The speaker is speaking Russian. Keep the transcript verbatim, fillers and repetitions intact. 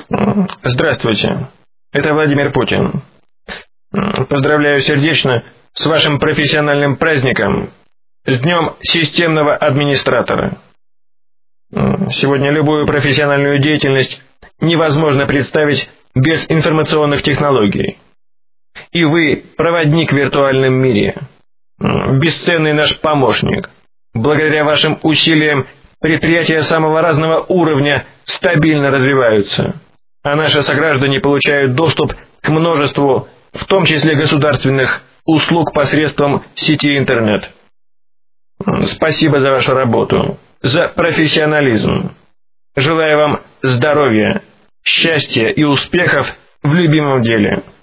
Здравствуйте, это Владимир Путин. Поздравляю сердечно с вашим профессиональным праздником, с Днем системного администратора. Сегодня любую профессиональную деятельность невозможно представить без информационных технологий. И вы проводник в виртуальном мире, бесценный наш помощник. Благодаря вашим усилиям предприятия самого разного уровня стабильно развиваются, а наши сограждане получают доступ к множеству, в том числе государственных, услуг посредством сети интернет. Спасибо за вашу работу, за профессионализм. Желаю вам здоровья, счастья и успехов в любимом деле.